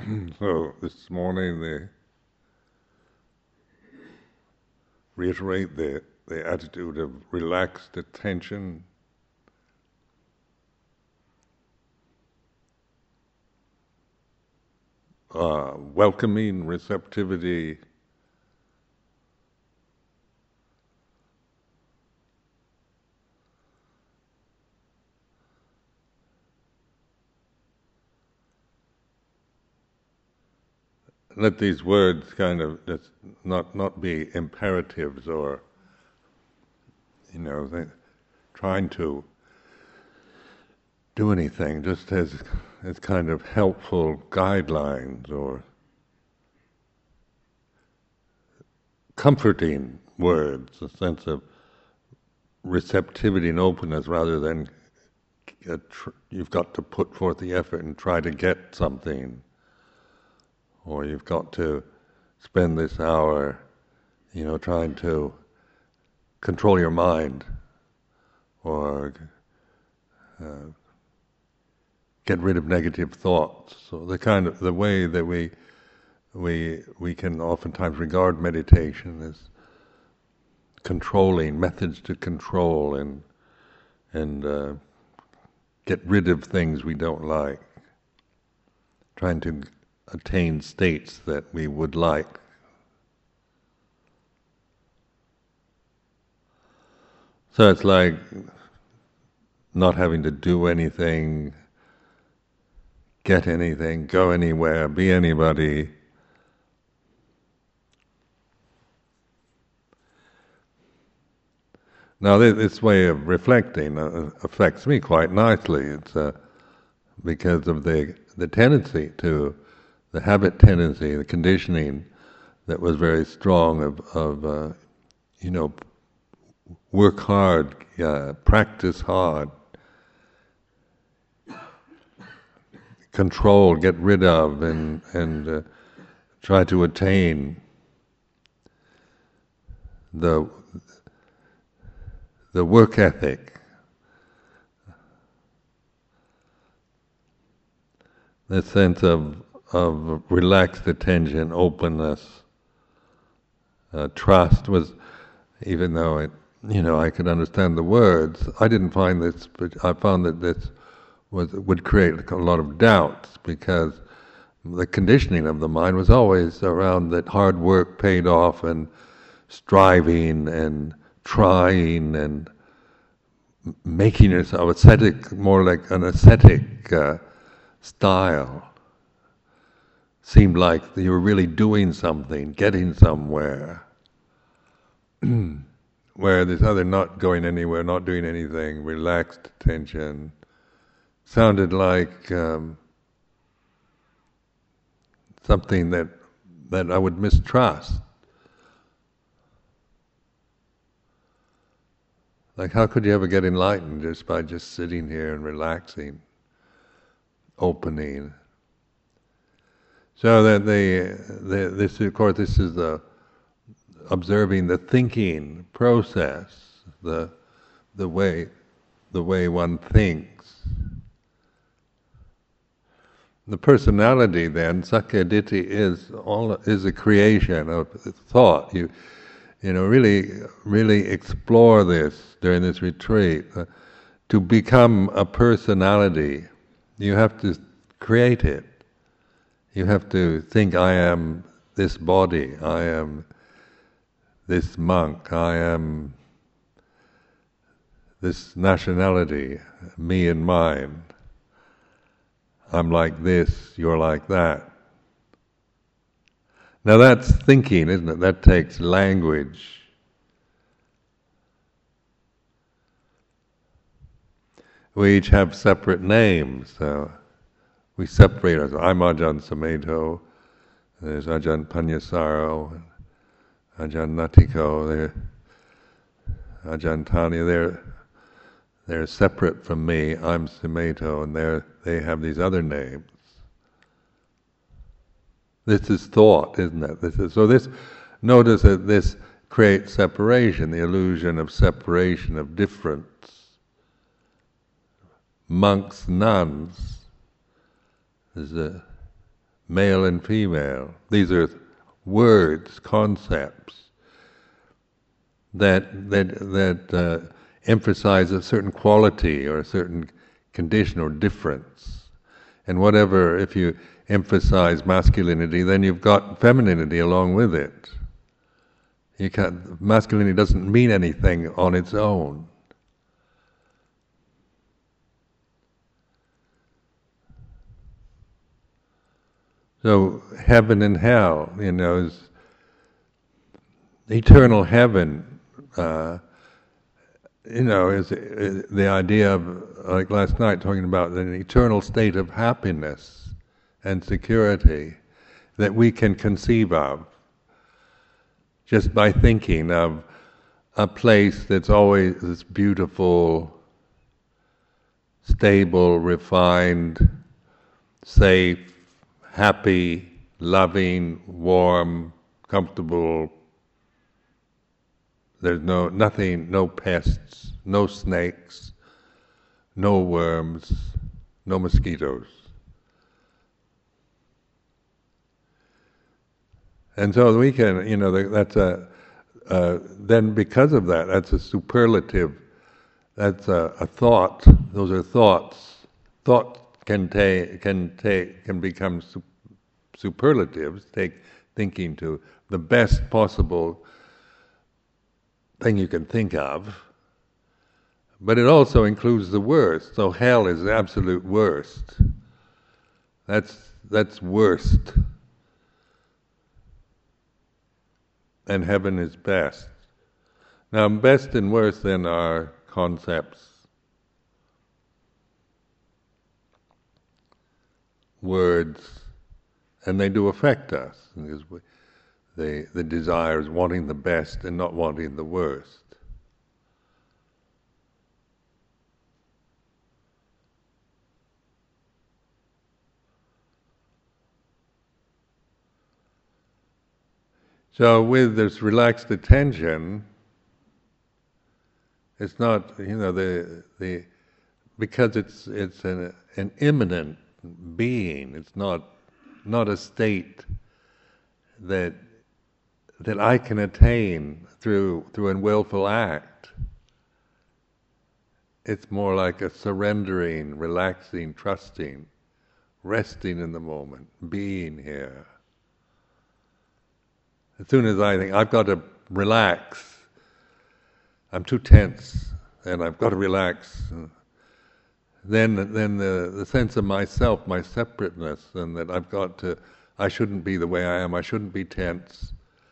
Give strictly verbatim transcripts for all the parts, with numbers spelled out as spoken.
So this morning they reiterate the, the attitude of relaxed attention, uh, welcoming receptivity, let these words kind of just not not be imperatives or you know they, trying to do anything, just as as kind of helpful guidelines or comforting words, a sense of receptivity and openness rather than uh, tr- you've got to put forth the effort and try to get something, or you've got to spend this hour, you know, trying to control your mind, or uh, get rid of negative thoughts. So the kind of the way that we we we can oftentimes regard meditation as controlling methods to control and and uh, get rid of things we don't like, trying to attain states that we would like. So it's like not having to do anything, get anything, go anywhere, be anybody. Now this, this way of reflecting uh, affects me quite nicely. It's uh, because of the the tendency to, the habit tendency, the conditioning that was very strong of, of uh, you know, work hard, uh, practice hard, control, get rid of, and and uh, try to attain the the work ethic, the sense of of relaxed attention, openness, uh, trust was, even though it, you know, I could understand the words, I didn't find this, but I found that this was would create a lot of doubts, because the conditioning of the mind was always around that hard work paid off, and striving and trying and making yourself ascetic, more like an ascetic uh, style. Seemed like you were really doing something, getting somewhere. Where this other not going anywhere, not doing anything, relaxed attention, sounded like um, something that that I would mistrust. Like, how could you ever get enlightened just by just sitting here and relaxing, opening? So that the, the this of course this is the observing the thinking process, the the way the way one thinks. The personality then, Sakkaya Ditthi, is all is a creation of thought. You you know really really explore this during this retreat. Uh, to become a personality, you have to create it. You have to think, I am this body, I am this monk, I am this nationality, me and mine. I'm like this, you're like that. Now that's thinking, isn't it? That takes language. We each have separate names, so we separate ourselves. I'm Ajahn Sumedho, there's Ajahn Panyasaro, Ajahn Natiko, there, Ajahn Tanya, they're, they're separate from me. I'm Sumedho, and they they have these other names. This is thought, isn't it? This is, so this, notice that this creates separation, the illusion of separation, of difference. Monks, nuns, there's a male and female. These are words, concepts that that that uh, emphasize a certain quality or a certain condition or difference. And whatever, if you emphasize masculinity, then you've got femininity along with it. You can't, masculinity doesn't mean anything on its own. So heaven and hell, you know, is eternal heaven. Uh, you know, is, is the idea of, like last night, talking about an eternal state of happiness and security that we can conceive of just by thinking of a place that's always this beautiful, stable, refined, safe, happy, loving, warm, comfortable. There's no nothing, no pests, no snakes, no worms, no mosquitoes. And so we can, you know, that's a, uh, then because of that, that's a superlative, that's a, a thought, those are thoughts. Thought can take, can take, can become su- superlatives, take thinking to the best possible thing you can think of, but it also includes the worst. So hell is the absolute worst. That's that's worst. And heaven is best. Now, best and worst then are concepts, words, and they do affect us. Because we, the the desire is wanting the best and not wanting the worst. So with this relaxed attention, it's not, you know, the the because it's it's an an immanent being. It's not not a state that that I can attain through through a willful act. It's more like a surrendering, relaxing, trusting, resting in the moment, being here. As soon as I think I've got to relax, I'm too tense, and I've got to relax. Then, then the, the sense of myself, my separateness, and that I've got to, I shouldn't be the way I am. I shouldn't be tense.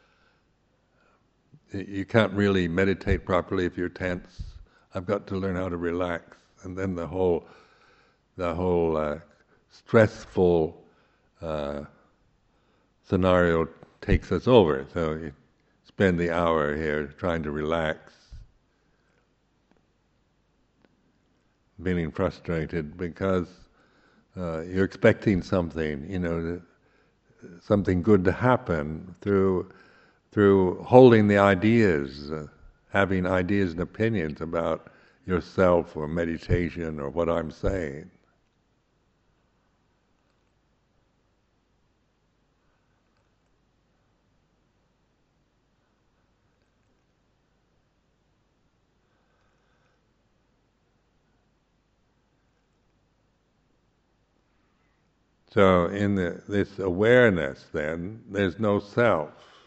You can't really meditate properly if you're tense. I've got to learn how to relax, and then the whole, the whole uh, stressful uh, scenario takes us over. So you spend the hour here trying to relax, feeling frustrated because uh, you're expecting something, you know, something good to happen through through holding the ideas, uh, having ideas and opinions about yourself or meditation or what I'm saying. So in the, this awareness then, there's no self.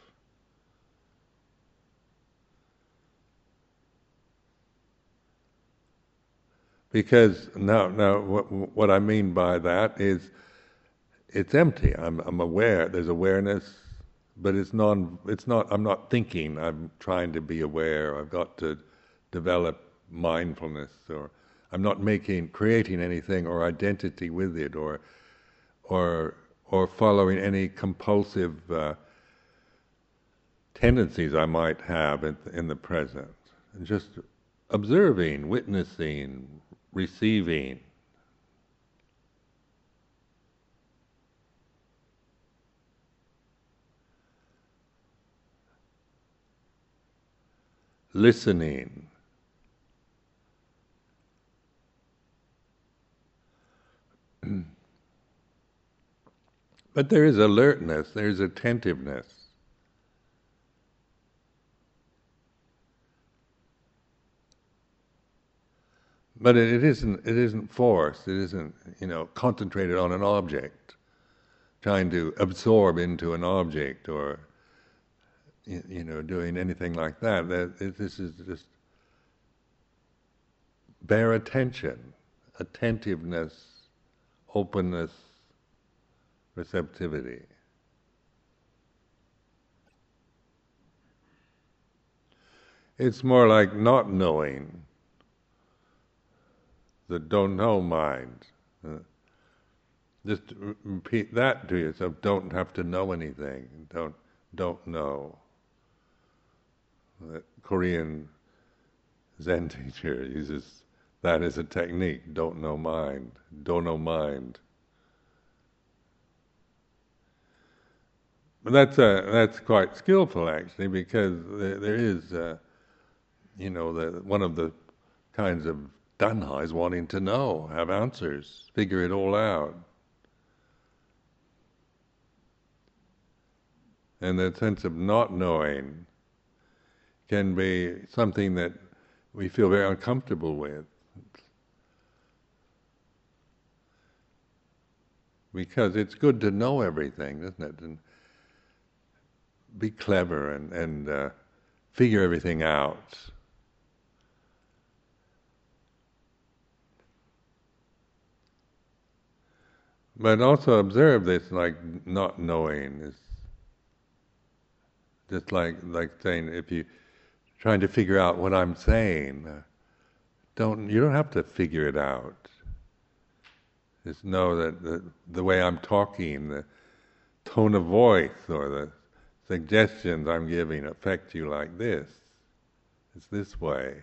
Because now, now what, what I mean by that is it's empty. I'm, I'm aware, there's awareness, but it's non, it's not, I'm not thinking, I'm trying to be aware, I've got to develop mindfulness, or I'm not making, creating anything or identity with it, or or or following any compulsive uh, tendencies I might have in, in the present. And just observing, witnessing, receiving. Listening. But there is alertness, there is attentiveness. But it, it isn't it isn't forced, it isn't, you know, concentrated on an object, trying to absorb into an object or, you, you know, doing anything like that. That it, this is just bare attention, attentiveness, openness, receptivity. It's more like not knowing, the don't know mind. Uh, just r- repeat that to yourself. Don't have to know anything. Don't don't know. The Korean Zen teacher uses that as a technique. Don't know mind. Don't know mind. But that's uh, that's quite skillful actually, because there, there is, uh, you know, the, one of the kinds of danha is wanting to know, have answers, figure it all out. And that sense of not knowing can be something that we feel very uncomfortable with, because it's good to know everything, isn't it? And be clever and, and uh, figure everything out. But also observe this, like not knowing is just like like saying, if you trying to figure out what I'm saying, uh, don't you don't have to figure it out. Just know that the, the way I'm talking, the tone of voice or the suggestions I'm giving affect you like this. It's this way.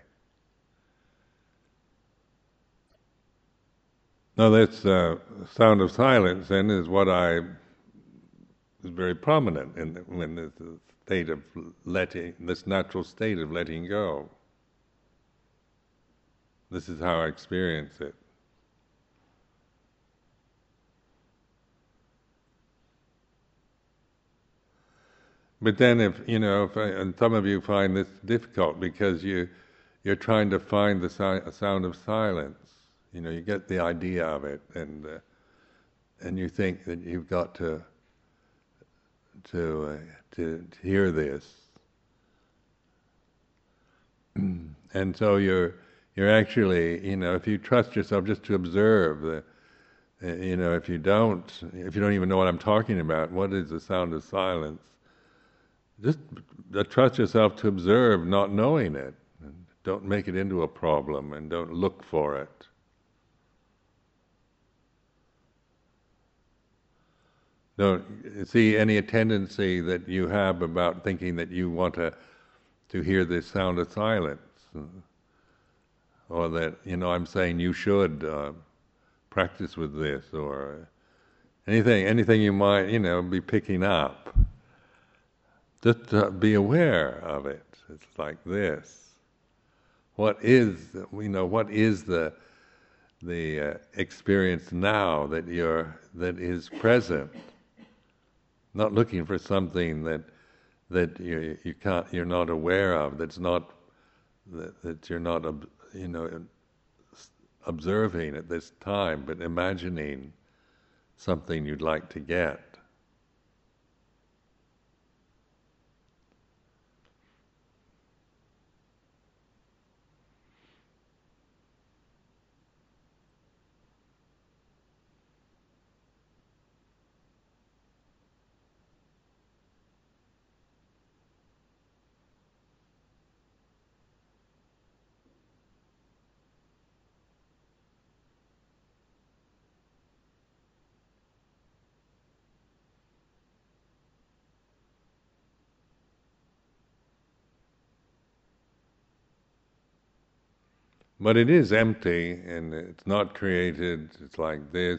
Now this uh, sound of silence then is what I is very prominent in when this state of letting, this natural state of letting go. This is how I experience it. But then, if you know, if I, and some of you find this difficult because you you're trying to find the si- sound of silence. You know, you get the idea of it, and uh, and you think that you've got to to uh, to, to hear this, and so you're you're actually, you know, if you trust yourself just to observe the, uh, you know, if you don't, if you don't even know what I'm talking about, what is the sound of silence? Just uh, trust yourself to observe, not knowing it. And don't make it into a problem, and don't look for it. Don't see any tendency that you have about thinking that you want to to hear this sound of silence, or that, you know, I'm saying you should uh, practice with this, or anything anything you might, you know, be picking up. Just uh, be aware of it. It's like this. What is, you know, what is the the uh, experience now that you're that is present? Not looking for something that that you you can't, you're not aware of. That's not that, that you're not, you know, observing at this time, but imagining something you'd like to get. But it is empty, and it's not created. It's like this.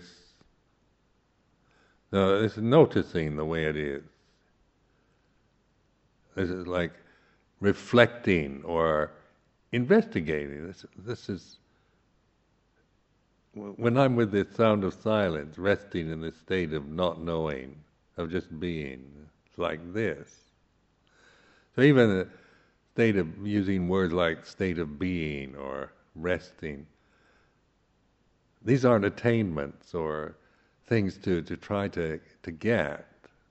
No, it's noticing the way it is. This is like reflecting or investigating. This, this is when I'm with this sound of silence, resting in this state of not knowing, of just being, it's like this. So even the state of using words like state of being or resting, these aren't attainments or things to, to try to, to get.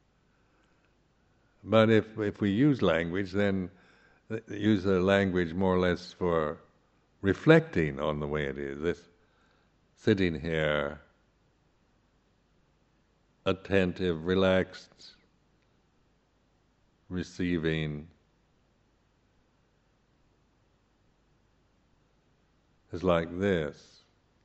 But if if we use language, then use the language more or less for reflecting on the way it is. This sitting here, attentive, relaxed, receiving, is like this.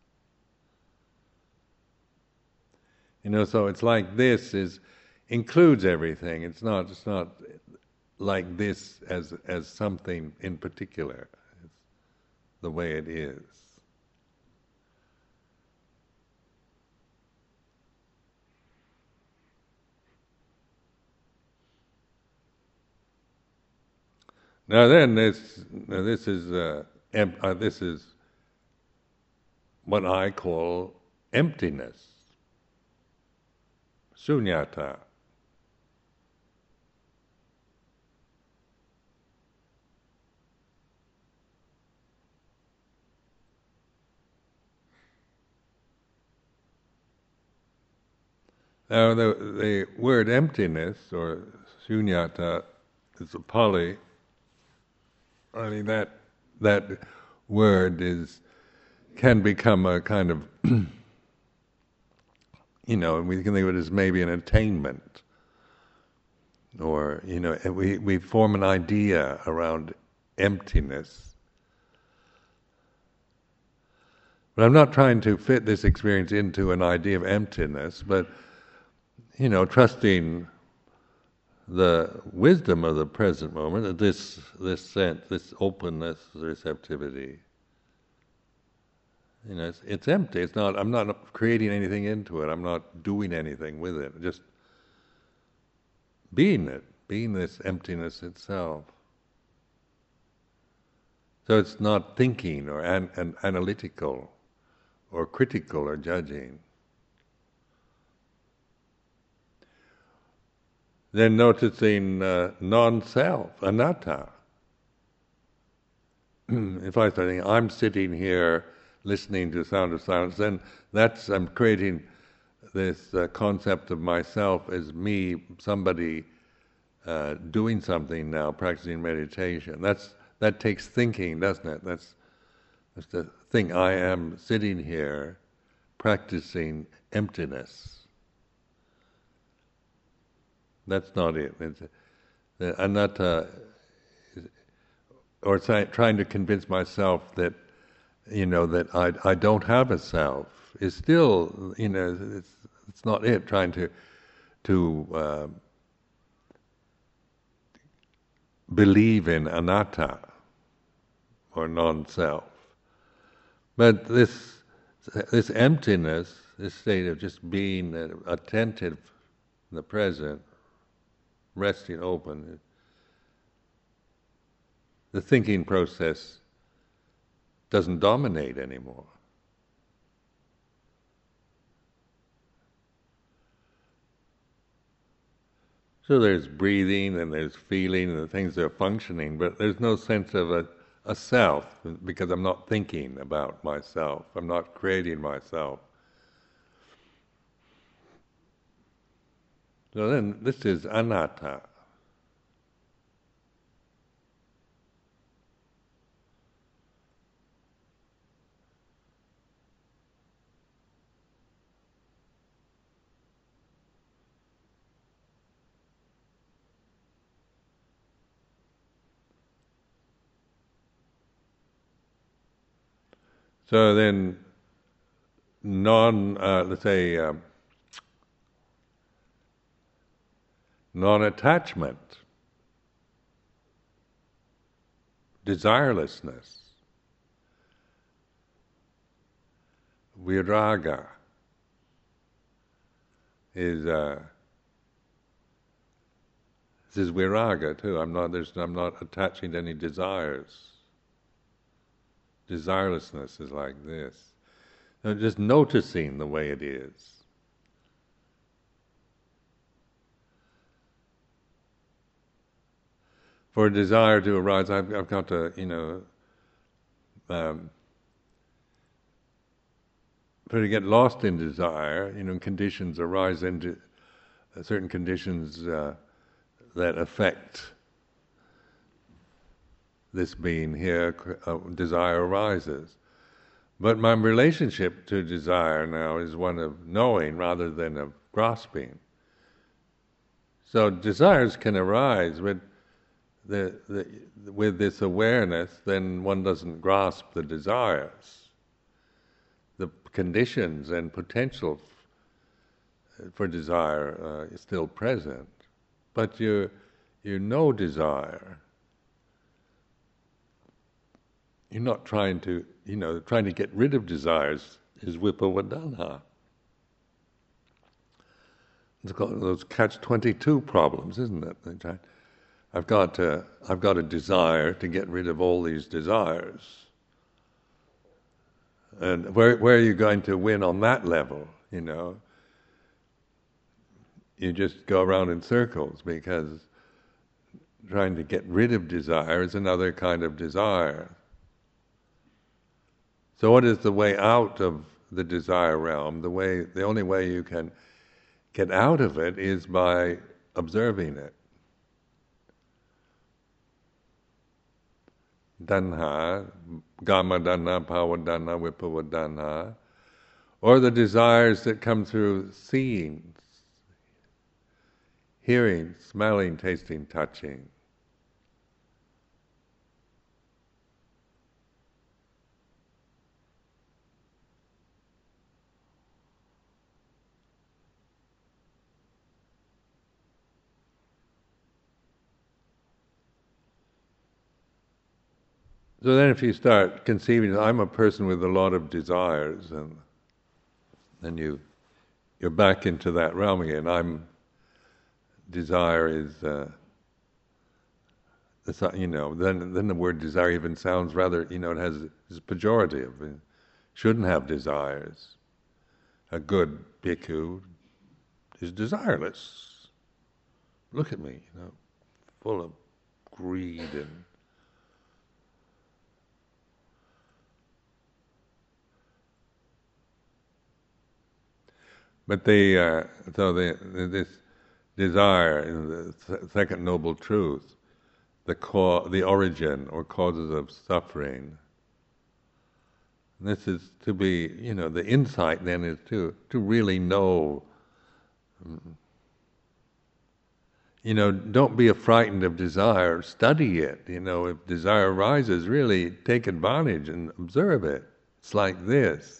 You know, so it's like this is includes everything. It's not it's not like this as as something in particular. It's the way it is. Now then, this now this is uh, em- uh, this is what I call emptiness, shunyata. Now the the word emptiness or shunyata is a Pali. I mean that that word is can become a kind of you know, we can think of it as maybe an attainment, or you know, we we form an idea around emptiness. But I'm not trying to fit this experience into an idea of emptiness, but you know, trusting the wisdom of the present moment, this this sense, this openness, receptivity. You know, it's, it's empty. It's not. I'm not creating anything into it. I'm not doing anything with it. Just being it, being this emptiness itself. So it's not thinking or an, an analytical, or critical or judging. Then noticing uh, non-self, anatta. If I start thinking, I'm sitting here listening to the sound of silence, then that's, I'm creating this uh, concept of myself as me, somebody uh, doing something now, practicing meditation. That's that takes thinking, doesn't it? That's that's the thing. I am sitting here practicing emptiness. That's not it. It's, the anatta, or try, trying to convince myself that, you know, that I I don't have a self is still, you know, it's it's not it. Trying to to uh, believe in anatta or non-self, but this this emptiness, this state of just being attentive in the present, resting open, the thinking process doesn't dominate anymore. So there's breathing and there's feeling and the things are functioning, but there's no sense of a, a self, because I'm not thinking about myself. I'm not creating myself. So then this is anatta. So then, non, uh, let's say, um, non-attachment, desirelessness, viraga is uh, this is viraga too. I'm not. There's. I'm not attaching to any desires. Desirelessness is like this. So just noticing the way it is. For a desire to arise, I've, I've got to, you know, um, for to get lost in desire, you know, conditions arise into uh, certain conditions uh, that affect this being here, uh, desire arises. But my relationship to desire now is one of knowing rather than of grasping. So desires can arise with the, the with this awareness, then one doesn't grasp the desires. The conditions and potential f- for desire uh, is still present, but you you know desire. You're not trying to, you know, trying to get rid of desires is vipavadana. It's got those catch twenty-two problems, isn't it? I've got to, I've got a desire to get rid of all these desires. And where where are you going to win on that level, you know? You just go around in circles, because trying to get rid of desire is another kind of desire. So what is the way out of the desire realm? The way, the only way you can get out of it is by observing it. Danha, gamadana, pavadana, vipavadana, or the desires that come through seeing, hearing, smelling, tasting, touching. So then if you start conceiving, I'm a person with a lot of desires, and then you, you're back into that realm again. I'm, desire is, uh, it's not, you know, then then the word desire even sounds rather, you know, it has, it's pejorative. It shouldn't have desires. A good bhikkhu is desireless. Look at me, you know, full of greed and But the uh, so the, this desire, the second noble truth, the core, the origin or causes of suffering. This is to be, you know, the insight then is to to really know. You know, don't be frightened of desire. Study it. You know, if desire arises, really take advantage and observe it. It's like this.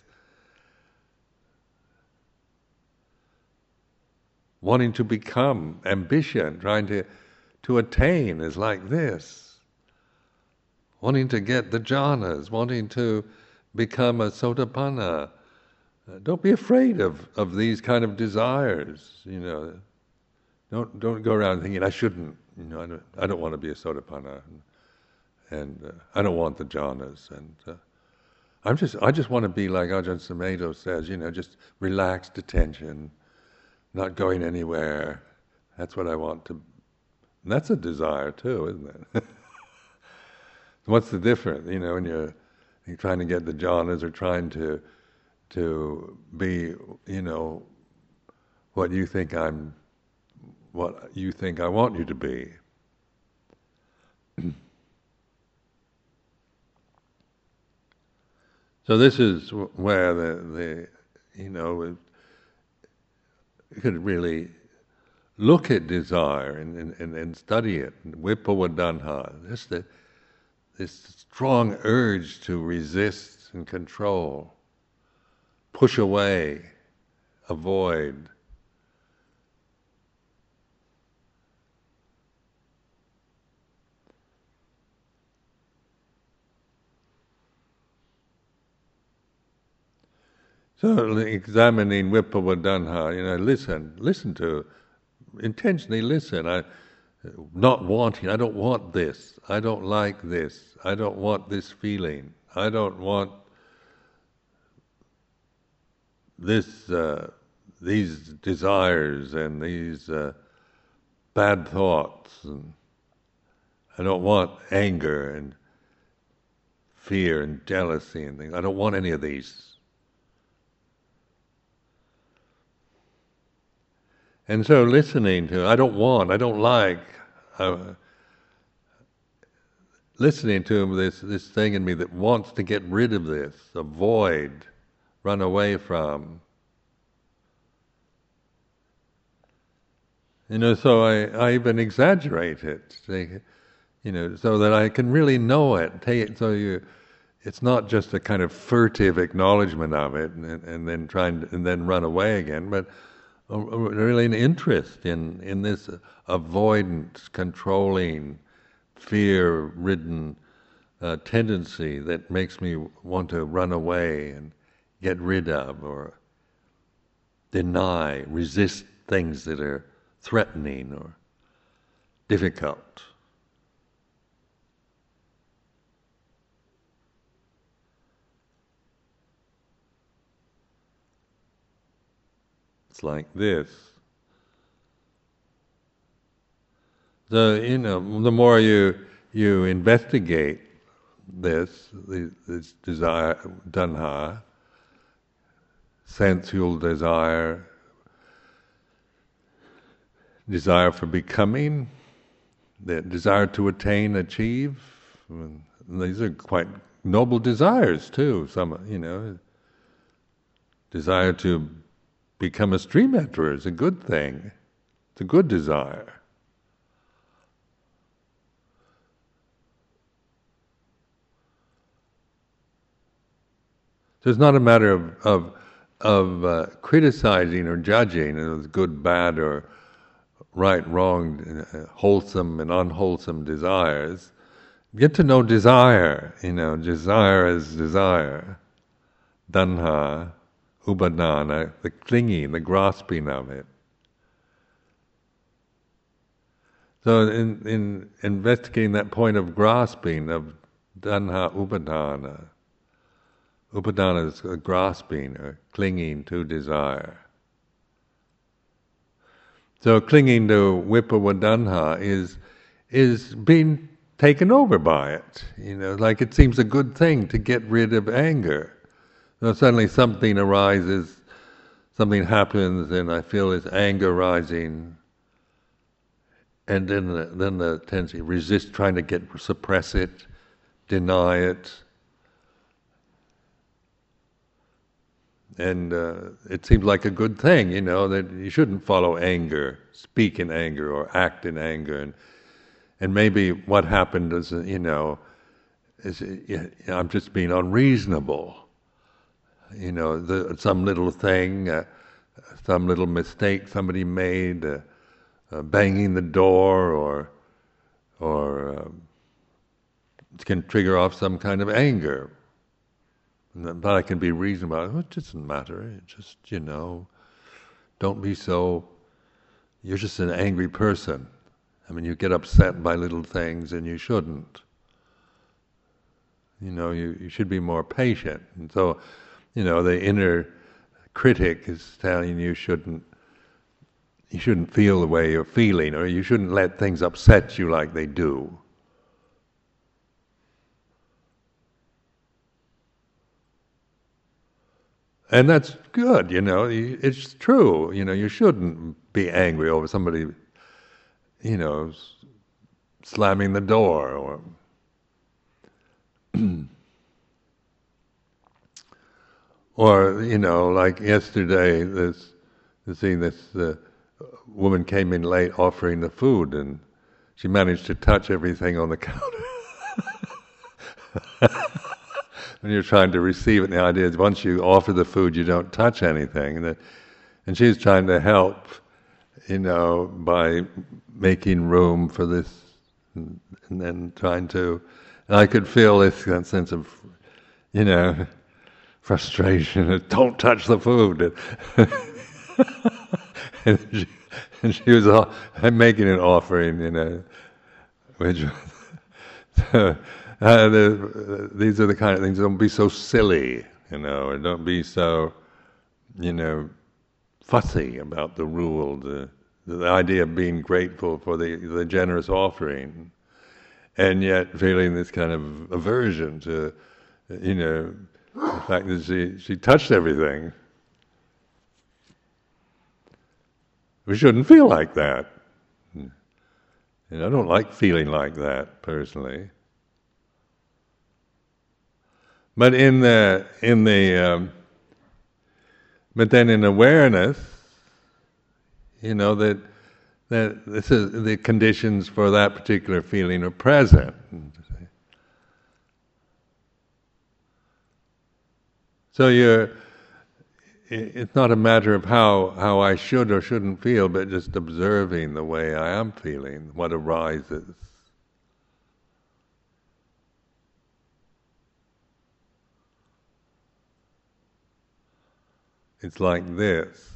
Wanting to become, ambition, trying to, to attain is like this. Wanting to get the jhanas, wanting to become a sotapanna. Uh, don't be afraid of, of these kind of desires, you know. Don't don't go around thinking, I shouldn't, you know, I don't, I don't want to be a sotapanna, and, and uh, I don't want the jhanas, and uh, I'm just, I just want to be like Ajahn Sumedho says, you know, just relaxed attention, not going anywhere. That's what I want to. And that's a desire too, isn't it? What's the difference? You know, when you're, you're trying to get the jhanas or trying to to be, you know, what you think I'm, what you think I want you to be. So this is where the the you know. You could really look at desire and, and, and study it. Vipavadana, this the this strong urge to resist and control, push away, avoid. So examining vipavadana, you know, listen, listen to, intentionally listen. I, not wanting, I don't want this, I don't like this, I don't want this feeling, I don't want this, uh, these desires and these uh, bad thoughts, and I don't want anger and fear and jealousy and things. I don't want any of these. And so listening to, I don't want, I don't like, uh, listening to this, this thing in me that wants to get rid of this, avoid, run away from. You know, so I, I even exaggerate it, you know, so that I can really know it. Take it so you, it's not just a kind of furtive acknowledgement of it, and, and then trying to, and then run away again, but a, a, really an interest in in this avoidant, controlling, fear-ridden uh, tendency that makes me want to run away and get rid of, or deny, resist things that are threatening or difficult. It's like this. So, you know, the more you you investigate this, this desire, tanha, sensual desire, desire for becoming, the desire to attain, achieve. And these are quite noble desires too. Some, you know, desire to become a stream enterer is a good thing. It's a good desire. So it's not a matter of of, of uh, criticizing or judging, it was good, bad, or right, wrong, uh, wholesome and unwholesome desires. Get to know desire, you know, desire is desire. Tanha, upadana, the clinging, the grasping of it. So in, in investigating that point of grasping, of tanha upadana, upadana is grasping or clinging to desire. So clinging to vibhava tanha is is being taken over by it. You know, like it seems a good thing to get rid of anger. So suddenly something arises, something happens, and I feel this anger rising, and then the, then the tendency resist, trying to get suppress it, deny it. And uh, it seems like a good thing, you know, that you shouldn't follow anger, speak in anger, or act in anger. And and maybe what happened is, you know, is you know, I'm just being unreasonable. You know, the, some little thing, uh, some little mistake somebody made, uh, uh, banging the door, or or um, it can trigger off some kind of anger. But I can be reasonable. Oh, it doesn't matter. It just, you know, don't be so. You're just an angry person. I mean, you get upset by little things, and you shouldn't. You know, you, you should be more patient. And so, you know, the inner critic is telling you shouldn't. You shouldn't feel the way you're feeling, or you shouldn't let things upset you like they do. And that's good, you know, it's true, you know, you shouldn't be angry over somebody, you know, slamming the door, or or, you know, like yesterday, this, you see, this uh, woman came in late offering the food, and she managed to touch everything on the counter. When you're trying to receive it, the idea is once you offer the food, you don't touch anything. And, and she's trying to help, you know, by making room for this, and, and then trying to. And I could feel this sense of, you know, frustration. Don't touch the food. and, she, and she was all, making an offering, you know, which. Uh, the, these are the kind of things. Don't be so silly, you know, or don't be so, you know, fussy about the rule, the, the idea of being grateful for the, the generous offering, and yet feeling this kind of aversion to, you know, the fact that she, she touched everything. We shouldn't feel like that. And I don't like feeling like that personally. But in the in the um, but then in awareness, you know that that this is the conditions for that particular feeling are present. So you're. It's not a matter of how, how I should or shouldn't feel, but just observing the way I am feeling, what arises. It's like this.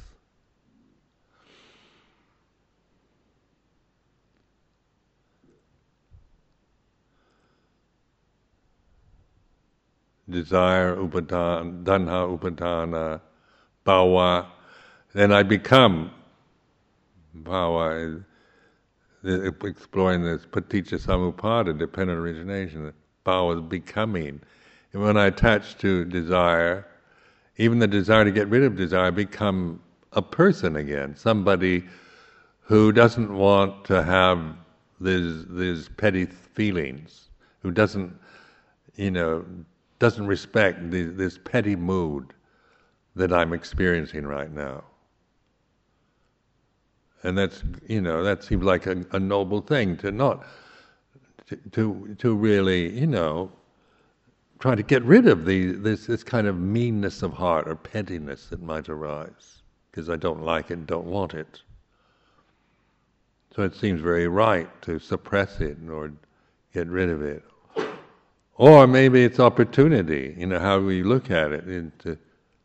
Desire, upadana, tanha, upadana, bhava, then I become bhava, exploring this paticca samuppada, dependent origination. Bhava is becoming. And when I attach to desire, even the desire to get rid of desire, I become a person again, somebody who doesn't want to have these these petty feelings, who doesn't, you know, doesn't respect the, this petty mood that I'm experiencing right now. And that's, you know, that seems like a, a noble thing to not, to, to to really, you know, try to get rid of the this this kind of meanness of heart or pettiness that might arise because I don't like it and don't want it. So it seems very right to suppress it or get rid of it. Or maybe it's opportunity, you know, how we look at it. Into,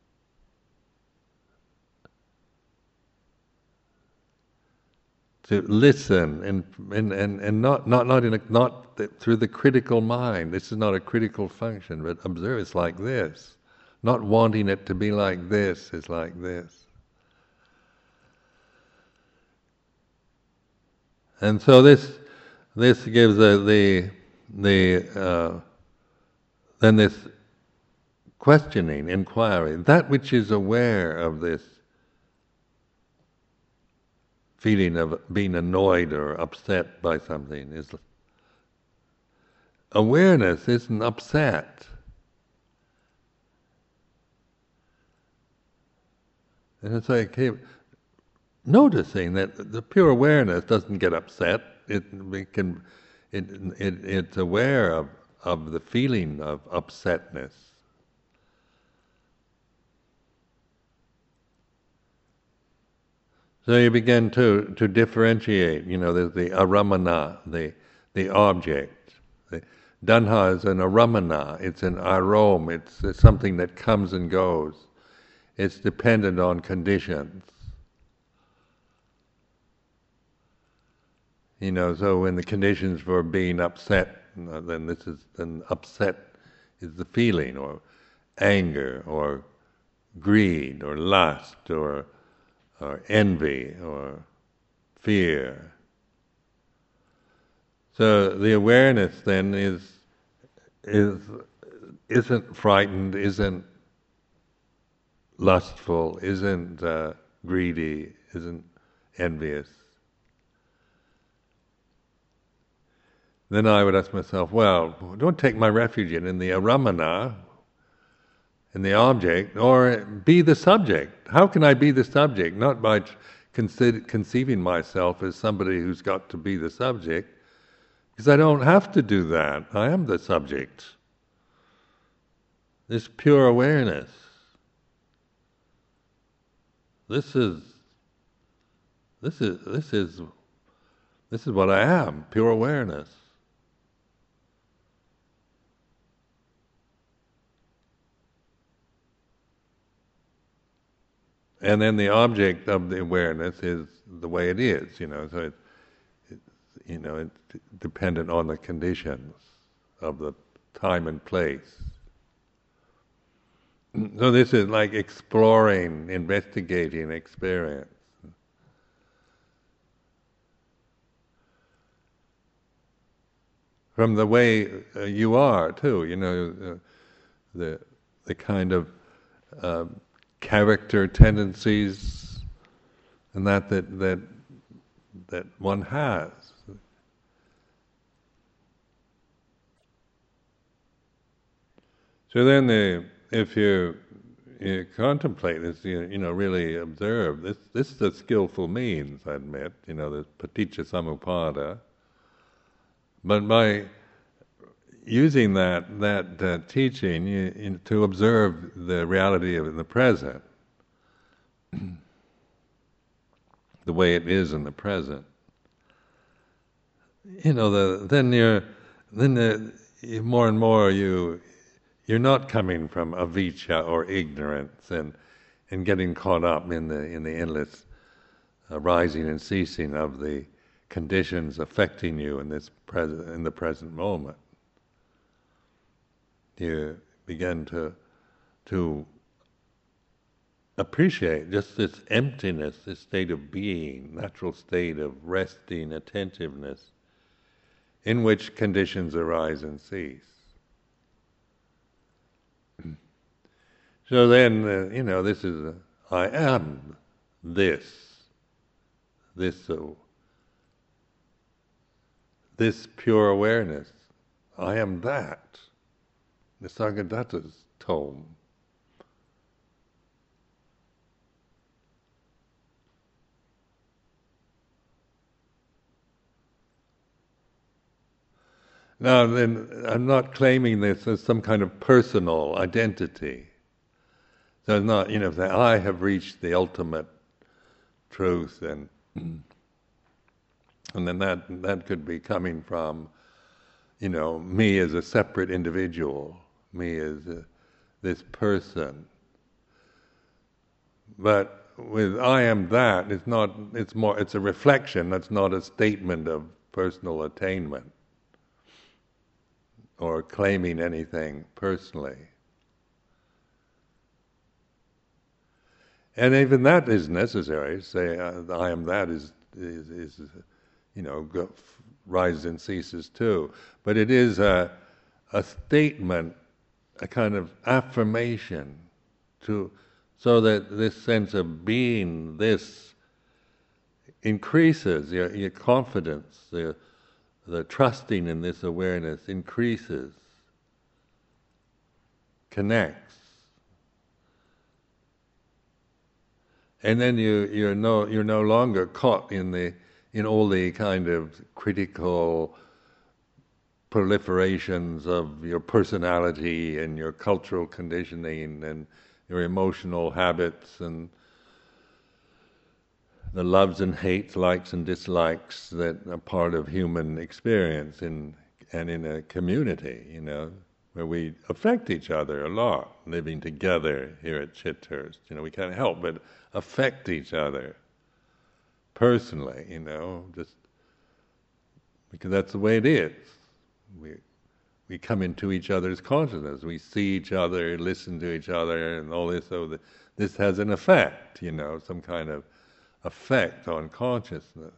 to listen and and, and, and not not not in a, not the, through the critical mind. This is not a critical function, but observe it's like this. Not wanting it to be like this is like this. And so this this gives a, the the uh, then this questioning, inquiry, that which is aware of this feeling of being annoyed or upset by something is awareness isn't upset. And it's like, hey, noticing that the pure awareness doesn't get upset. It, it can, it, it, it's aware of, of the feeling of upsetness. So you begin to, to differentiate. You know, there's the aramana, the the object. The tanha is an aramana. It's an arom. It's, it's something that comes and goes. It's dependent on conditions. You know, so when the conditions for being upset, then this is then upset is the feeling, or anger, or greed, or lust, or or envy, or fear. So the awareness then is is isn't frightened, isn't lustful, isn't uh, greedy, isn't envious. Then I would ask myself, well, don't take my refuge in, in the aramana, in the object, or be the subject. How can I be the subject? Not by conce- conceiving myself as somebody who's got to be the subject, because I don't have to do that. I am the subject. This pure awareness. This is, this is, this is, this is what I am, pure awareness. And then the object of the awareness is the way it is, you know. So it, it you know, it's dependent on the conditions of the time and place. So this is like exploring, investigating experience. From the way uh, you are too, you know, uh, the the kind of uh, character tendencies and that that that that one has. So then, the, if you, you contemplate this, you, you know, really observe this. This is a skillful means, I admit. You know, the paticca samuppada. But by using that that uh, teaching you, you, to observe the reality of the present, the way it is in the present, you know, the, then you're then the, you, more and more you you're not coming from avijja or ignorance and and getting caught up in the in the endless uh, rising and ceasing of the conditions affecting you in this present in the present moment. You begin to to appreciate just this emptiness, this state of being, natural state of resting attentiveness, in which conditions arise and cease. So then, uh, you know, this is, uh, I am this, this, so, this pure awareness. I am that. Nisargadatta's tome. Now then, I'm not claiming this as some kind of personal identity. So it's not, you know, that I have reached the ultimate truth, and and then that that could be coming from, you know, me as a separate individual, me as a, this person. But with I am that, it's not. It's more. It's a reflection. That's not a statement of personal attainment or claiming anything personally. And even that is necessary. Say, uh, I am that is, is, is you know, go, rises and ceases too. But it is a, a statement, a kind of affirmation, to so that this sense of being this increases, your, your confidence, the, the trusting in this awareness increases, connects. And then you you're no you're no longer caught in the in all the kind of critical proliferations of your personality and your cultural conditioning and your emotional habits and the loves and hates, likes and dislikes that are part of human experience in and in a community, you know, where we affect each other a lot, living together here at Chithurst. You know, we can't help but affect each other personally, you know, just because that's the way it is. We we come into each other's consciousness. We see each other, listen to each other, and all this. So that this has an effect, you know, some kind of effect on consciousness.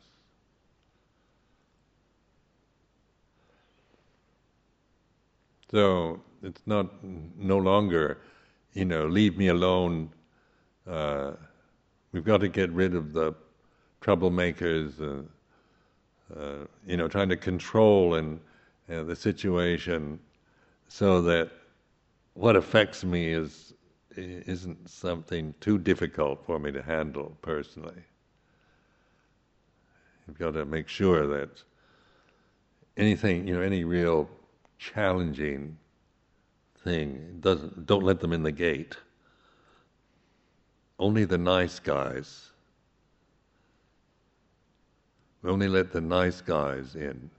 So it's not no longer, you know, leave me alone. Uh, we've got to get rid of the troublemakers, uh, uh, you know, trying to control and uh, the situation so that what affects me is isn't something too difficult for me to handle personally. You've got to make sure that anything, you know, any real challenging thing doesn't don't let them in the gate. Only the nice guys. We only let the nice guys in.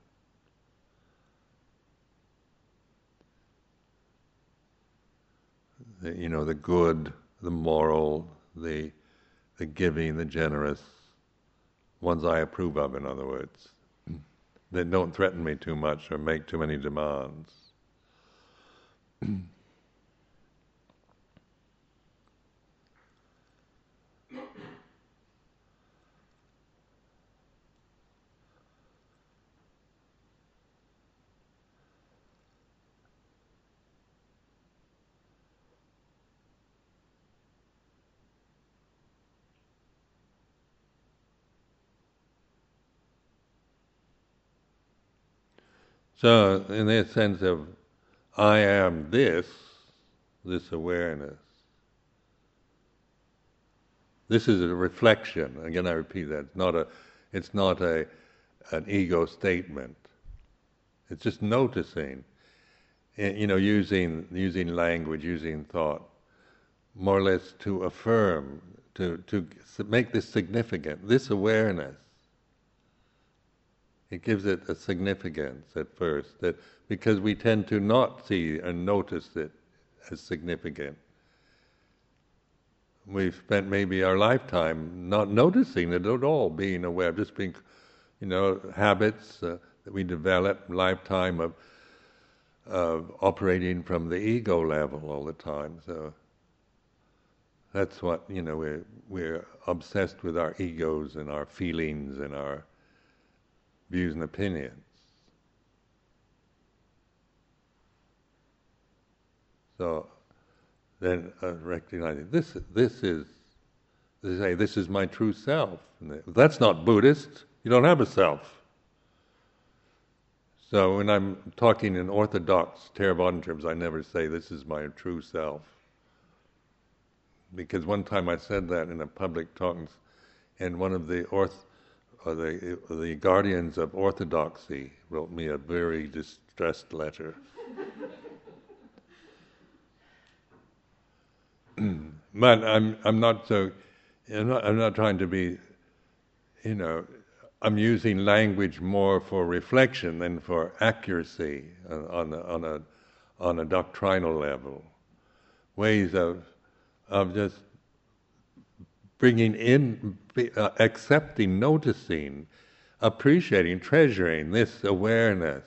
The, you know, the good, the moral, the the giving, the generous, ones I approve of, in other words, that don't threaten me too much or make too many demands. So, in the sense of I am this, this awareness, this is a reflection. Again, I repeat that. It's not a, it's not a, an ego statement. It's just noticing, you know, using using language, using thought, more or less to affirm, to to make this significant. This awareness, it gives it a significance at first, that because we tend to not see and notice it as significant. We've spent maybe our lifetime not noticing it at all, being aware, just being, you know, habits uh, that we develop, lifetime of of operating from the ego level all the time. So that's what, you know, we're we're obsessed with our egos and our feelings and our views and opinions. So then uh, recognizing this, this is, they say, this is my true self. And that's not Buddhist. You don't have a self. So when I'm talking in orthodox Theravada terms, I never say this is my true self. Because one time I said that in a public talk, and one of the orth, or the the guardians of orthodoxy wrote me a very distressed letter. But I'm I'm not so I'm not I'm not trying to be, you know, I'm using language more for reflection than for accuracy on a, on a on a doctrinal level. Ways of of just bringing in, uh, accepting, noticing, appreciating, treasuring this awareness.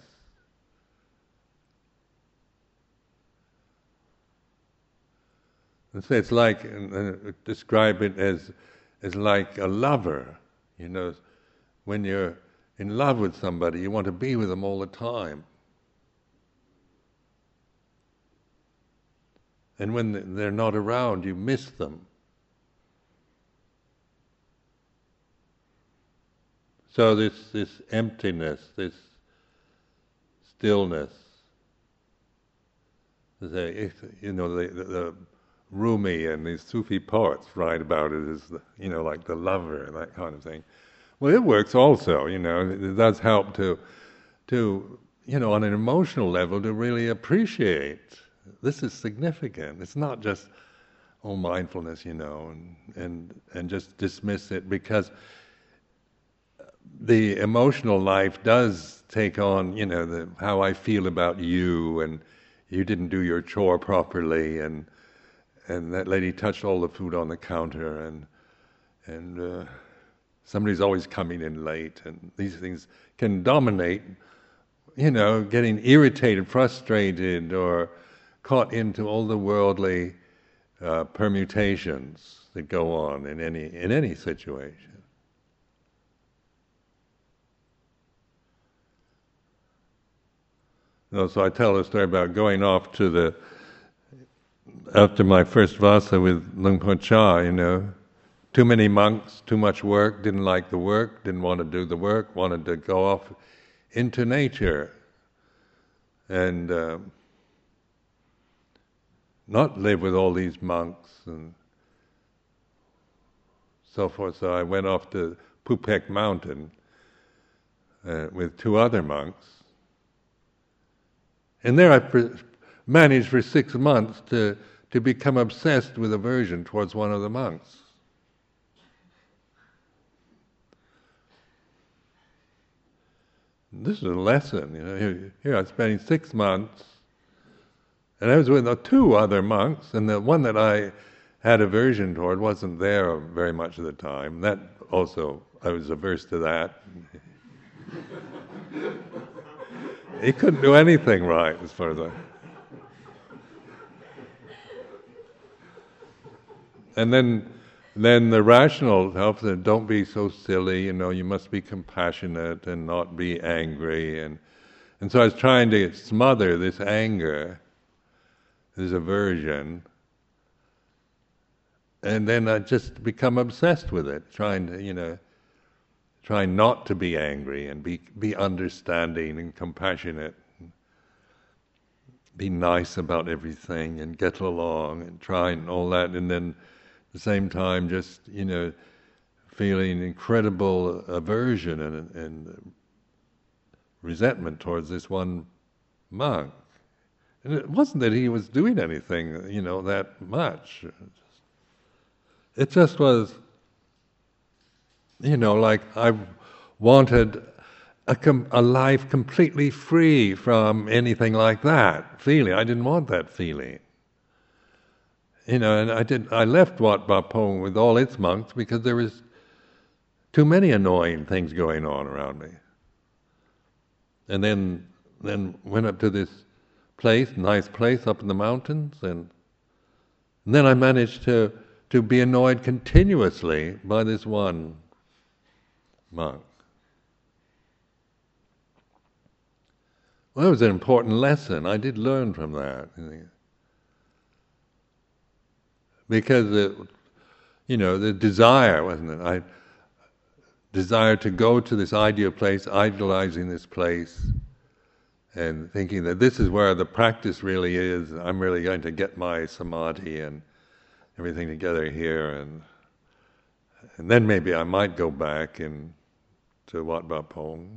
And so it's like, uh, describe it as as like a lover, you know. When you're in love with somebody, you want to be with them all the time. And when they're not around, you miss them. So this this emptiness, this stillness, you know, the, the, the Rumi and these Sufi poets write about it as, the, you know, like the lover and that kind of thing. Well, it works also, you know. It does help to, to, you know, on an emotional level, to really appreciate this is significant. It's not just, oh, mindfulness, you know, and and and just dismiss it, because the emotional life does take on, you know, the, how I feel about you, and you didn't do your chore properly, and and that lady touched all the food on the counter, and and. Uh, Somebody's always coming in late, and these things can dominate, you know, getting irritated, frustrated, or caught into all the worldly uh, permutations that go on in any in any situation. You know, so I tell a story about going off to the, after my first vasa with Luang Por Chah, you know, too many monks, too much work, didn't like the work, didn't want to do the work, wanted to go off into nature and uh, not live with all these monks and so forth. So I went off to Pupek Mountain uh, with two other monks. And there I pr- managed for six months to, to become obsessed with aversion towards one of the monks. This is a lesson, you know. Here, here I was spending six months, and I was with uh, two other monks, and the one that I had aversion toward wasn't there very much of the time. That also, I was averse to that. He couldn't do anything right, as far as I... And then then the rational helps, and don't be so silly, you know, you must be compassionate and not be angry. And and so I was trying to smother this anger, this aversion, and then I just become obsessed with it, trying to, you know, trying not to be angry and be be understanding and compassionate, be nice about everything and get along and try and all that, and then at the same time just, you know, feeling incredible aversion and, and resentment towards this one monk. And it wasn't that he was doing anything, you know, that much. It just was, you know, like I wanted a, com- a life completely free from anything like that feeling. I didn't want that feeling. You know, and I did. I left Wat Pah Pong with all its monks because there was too many annoying things going on around me. And then, then went up to this place, nice place up in the mountains, and, and then I managed to to be annoyed continuously by this one monk. Well, that was an important lesson. I did learn from that. Because, it, you know, the desire, wasn't it? I desired to go to this ideal place, idealizing this place, and thinking that this is where the practice really is. I'm really going to get my samadhi and everything together here, and and then maybe I might go back and to Wat Pah Pong.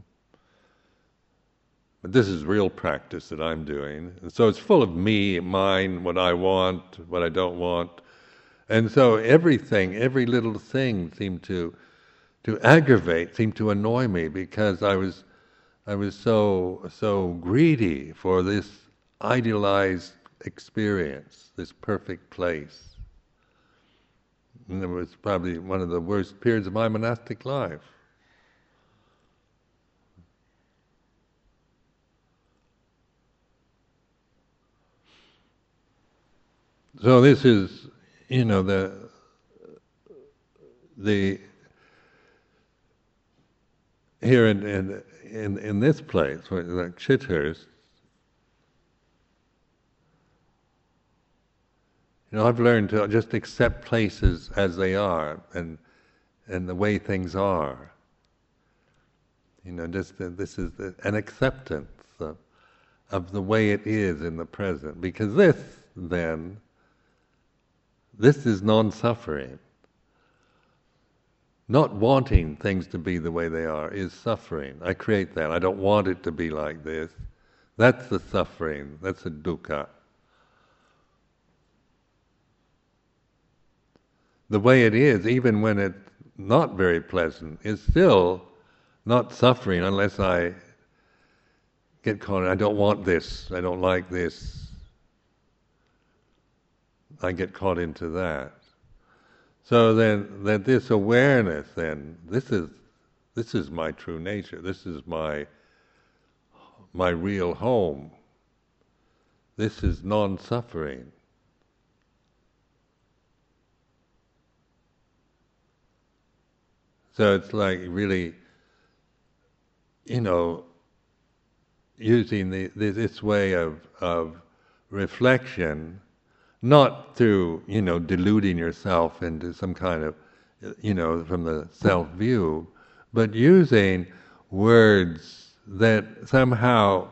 But this is real practice that I'm doing. And so it's full of me, mine, what I want, what I don't want. And so everything, every little thing seemed to to aggravate, seemed to annoy me, because I was I was so so greedy for this idealized experience, this perfect place. And it was probably one of the worst periods of my monastic life. So this is, you know, the the here in in in, in this place, like Chithurst, you know, I've learned to just accept places as they are and and the way things are. You know, just uh, this is the, an acceptance of, of the way it is in the present. Because this, then, this is non-suffering. Not wanting things to be the way they are is suffering. I create that. I don't want it to be like this. That's the suffering. That's the dukkha. The way it is, even when it's not very pleasant, is still not suffering unless I get caught in, I don't want this, I don't like this. I get caught into that. So then, that this awareness, then, this is this is my true nature. This is my my real home. This is non-suffering. So it's like really, you know, using the, this way of of reflection, not through, you know, deluding yourself into some kind of, you know, from the self-view, but using words that somehow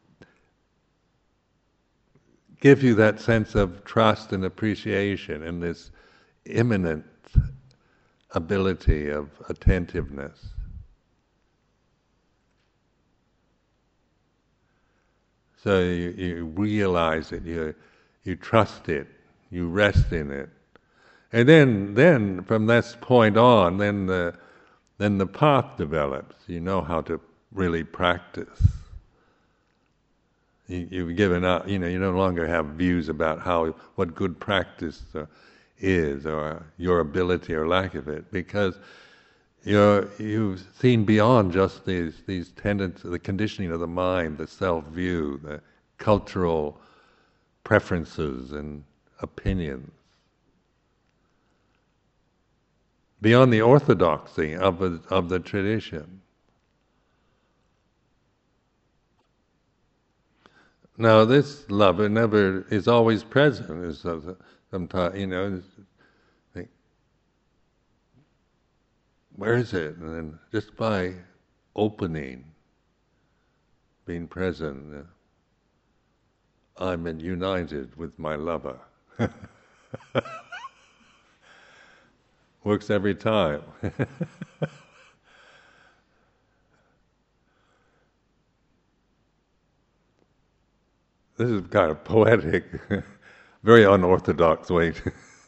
give you that sense of trust and appreciation and this immanent ability of attentiveness. So you, you realize it, you you trust it, you rest in it, and then then from this point on, then the then the path develops. You know how to really practice. You, you've given up. You know, you no longer have views about how what good practice uh, is, or your ability or lack of it, because you're you've seen beyond just these these tendencies, the conditioning of the mind, the self-view, the cultural preferences and opinions, beyond the orthodoxy of the, of the tradition. Now, this love, it never is always present. Is sometimes, you know, think, where is it? And then just by opening, being present, I'm united with my lover. Works every time. This is kind of poetic, very unorthodox way to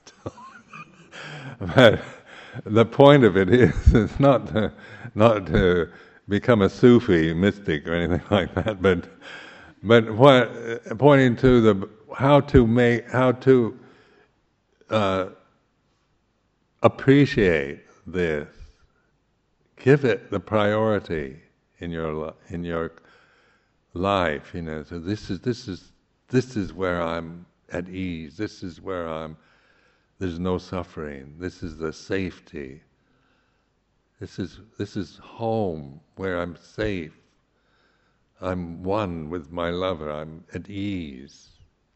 but the point of it is, it's not to, not to become a Sufi mystic or anything like that, but but what, pointing to the how to make how to uh, appreciate this, give it the priority in your in your life. You know, so this is this is this is where I'm at ease. This is where I'm. There's no suffering. This is the safety. This is this is home where I'm safe. I'm one with my lover. I'm at ease.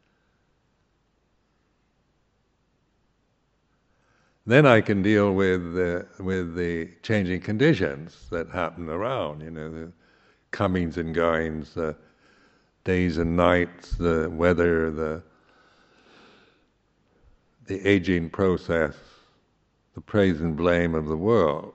Then I can deal with the, with the changing conditions that happen around. You know, the comings and goings, the days and nights, the weather, the the aging process, the praise and blame of the world.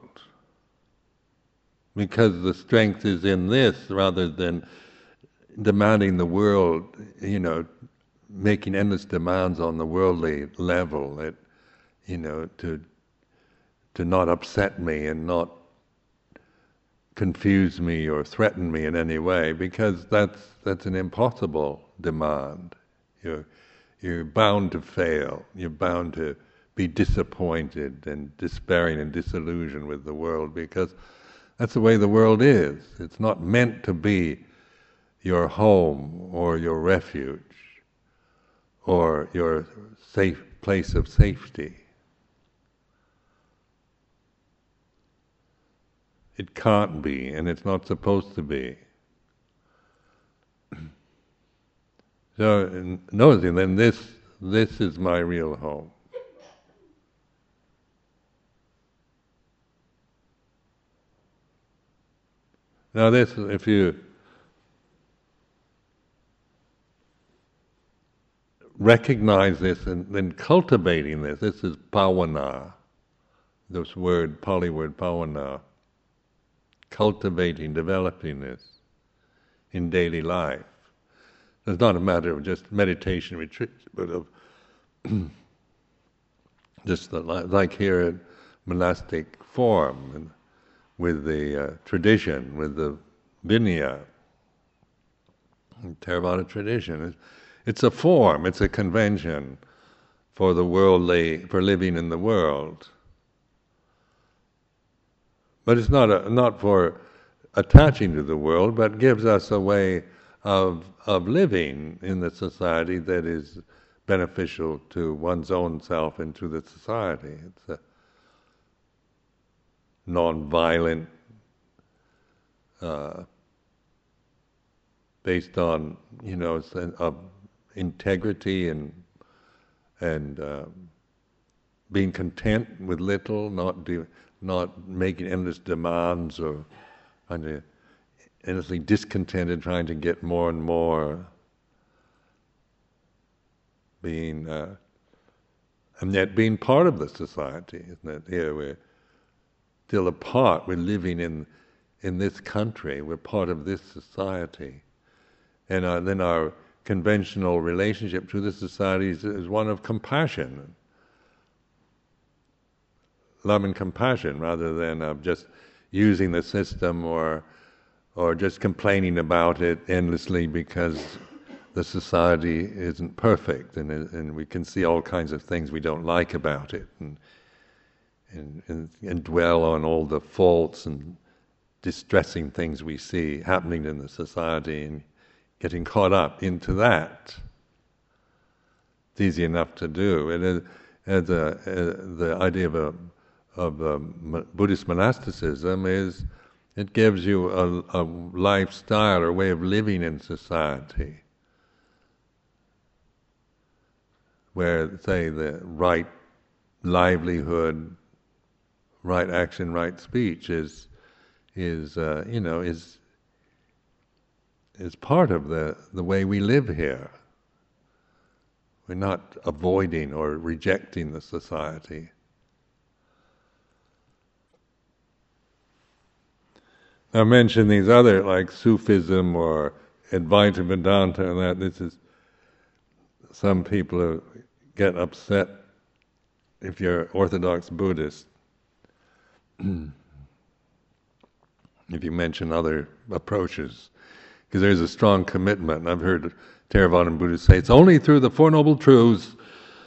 Because the strength is in this rather than demanding the world, you know, making endless demands on the worldly level, that, you know, to to not upset me and not confuse me or threaten me in any way, because that's that's an impossible demand. You're you're bound to fail. You're bound to be disappointed and despairing and disillusioned with the world, because that's the way the world is. It's not meant to be your home or your refuge or your safe place of safety. It can't be, and it's not supposed to be. So, noticing then this, this is my real home. Now this, if you recognize this and then cultivating this, this is bhavana, this word, Pali word bhavana, cultivating, developing this in daily life. It's not a matter of just meditation retreats, but of just the, like here at monastic form, and with the uh, tradition, with the Vinaya, Theravada tradition. It's, it's a form, it's a convention for the worldly, for living in the world. But it's not a, not for attaching to the world, but gives us a way of of living in the society that is beneficial to one's own self and to the society. It's a non-violent, uh, based on, you know, of integrity and and uh, being content with little, not do, not making endless demands or under endlessly discontented, trying to get more and more. Being uh, and yet being part of the society, isn't it? Here we're still a part. We're living in in this country. We're part of this society, and uh, then our conventional relationship to this society is, is one of compassion, love and compassion, rather than of just using the system or or just complaining about it endlessly because the society isn't perfect, and and we can see all kinds of things we don't like about it, and and and, and dwell on all the faults and distressing things we see happening in the society, and getting caught up into that. It's easy enough to do. And as a, uh, the idea of a of a Buddhist monasticism is, it gives you a, a lifestyle or way of living in society, where, say, the right livelihood, right action, right speech is is uh, you know is is part of the the way we live here. We're not avoiding or rejecting the society. I mentioned these other, like Sufism or Advaita Vedanta and that. This is, some people get upset if you're Orthodox Buddhist if you mention other approaches, because there's a strong commitment. I've heard Theravadan Buddhists say it's only through the Four Noble Truths,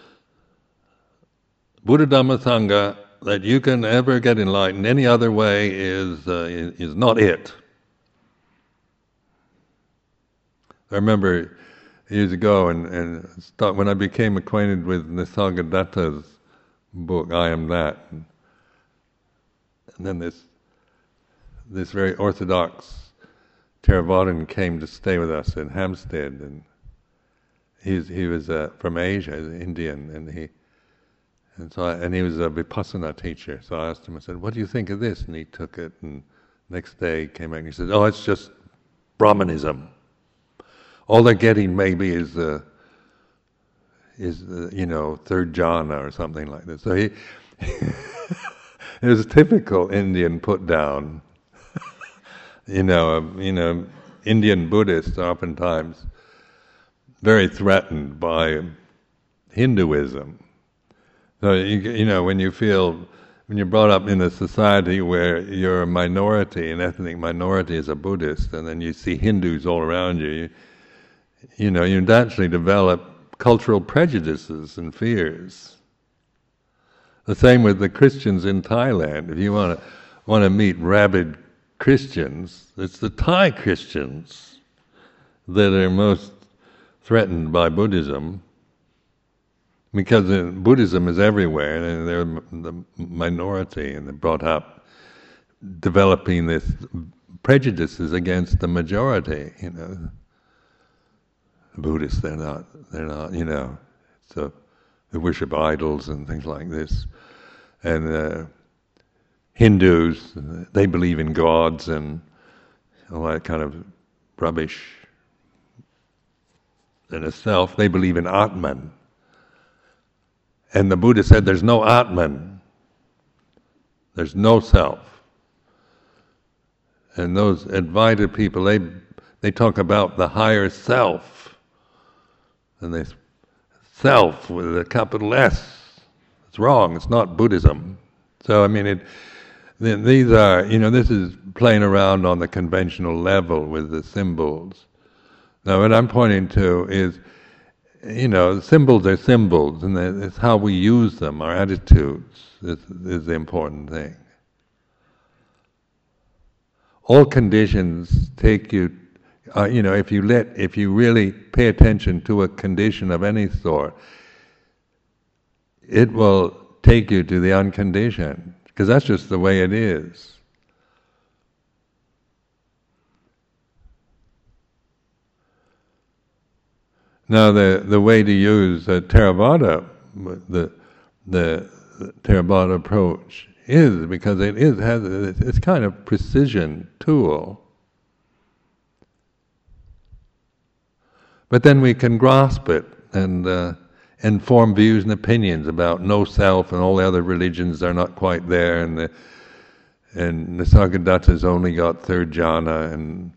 Buddha Dhamma Sangha, that you can ever get enlightened. Any other way is uh, is not it. I remember years ago, and, and start, when I became acquainted with Nisargadatta's book, I Am That, and, and then this this very orthodox Theravadan came to stay with us in Hampstead, and he's, he was uh, from Asia, Indian, and he and so I, and he was a Vipassana teacher. So I asked him, I said, "What do you think of this?" And he took it, and next day he came back and he said, "Oh, it's just Brahmanism. All they're getting maybe is uh, is uh, you know third jhana or something like this." So he it was a typical Indian put down. you know, um, you know, Indian Buddhists are oftentimes very threatened by Hinduism. So you, you know, when you feel when you're brought up in a society where you're a minority, an ethnic minority as a Buddhist, and then you see Hindus all around you. you You know, you naturally develop cultural prejudices and fears. The same with the Christians in Thailand. If you want to want to meet rabid Christians, it's the Thai Christians that are most threatened by Buddhism, because Buddhism is everywhere, and they're the minority, and they're brought up developing this prejudices against the majority. You know. Buddhists, they're not, they're not, you know, so they worship idols and things like this. And uh, Hindus, they believe in gods and all that kind of rubbish. And a self, they believe in Atman. And the Buddha said there's no Atman. There's no self. And those Advaita people, they they talk about the higher self. And they self with a capital S. It's wrong. It's not Buddhism. So I mean, it. These are, you know, this is playing around on the conventional level with the symbols. Now, what I'm pointing to is, you know, symbols are symbols, and it's how we use them. Our attitudes is, is the important thing. All conditions take you. Uh, you know, if you let, if you really pay attention to a condition of any sort, it will take you to the unconditioned, because that's just the way it is. Now, the the way to use uh, Theravada, the the Theravada approach is because it is has it's kind of precision tool. But then we can grasp it and uh, and form views and opinions about no self, and all the other religions are not quite there, and the, and Nisargadatta's only got third jhana, and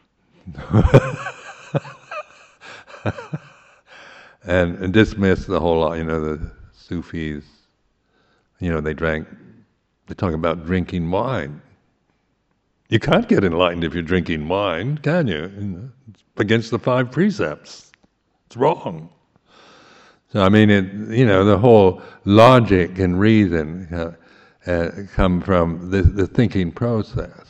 and, and dismiss the whole lot. You know, the Sufis, you know, they drank, they talk about drinking wine. You can't get enlightened if you're drinking wine, can you? You know, it's against the five precepts. It's wrong. So I mean, it, you know, the whole logic and reason uh, uh, come from the, the thinking process.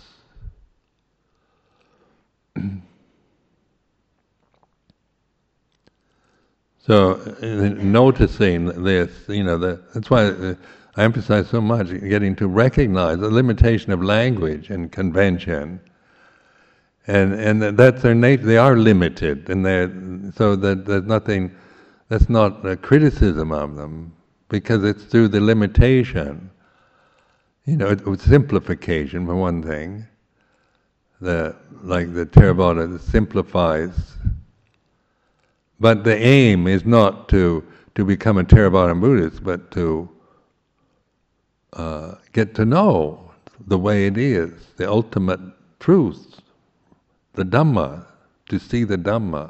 So uh, noticing this, you know, the, that's why uh, I emphasize so much getting to recognize the limitation of language and convention, and and that's their nature. They are limited, and they so that there's nothing. That's not a criticism of them, because it's through the limitation. You know, it, with simplification for one thing. The like the Theravada simplifies But the aim is not to to become a Theravada Buddhist, but to uh, get to know the way it is, the ultimate truth, the Dhamma, to see the Dhamma.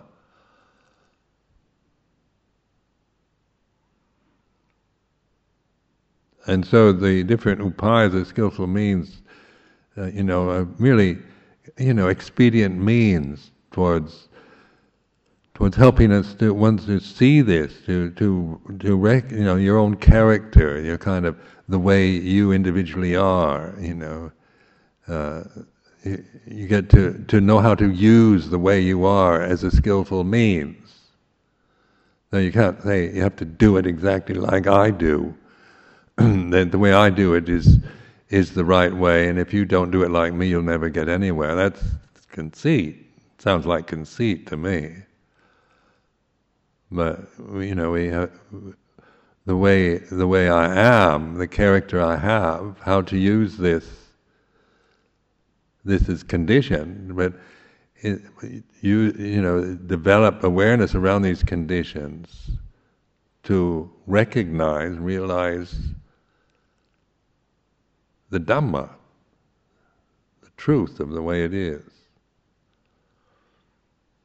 And so the different upayas, the skillful means, uh, you know, are merely, you know, expedient means towards towards helping us to once to see this, to to to rec, you know, your own character, your kind of the way you individually are, you know. Uh, you, you get to to know how to use the way you are as a skillful means. Now you can't say you have to do it exactly like I do. That the way I do it is is the right way, and if you don't do it like me, you'll never get anywhere. That's conceit. Sounds like conceit to me. But you know, we have the way the way I am, the character I have, how to use this. This is conditioned, but it, you you know develop awareness around these conditions to recognize, realize the Dhamma, the truth of the way it is.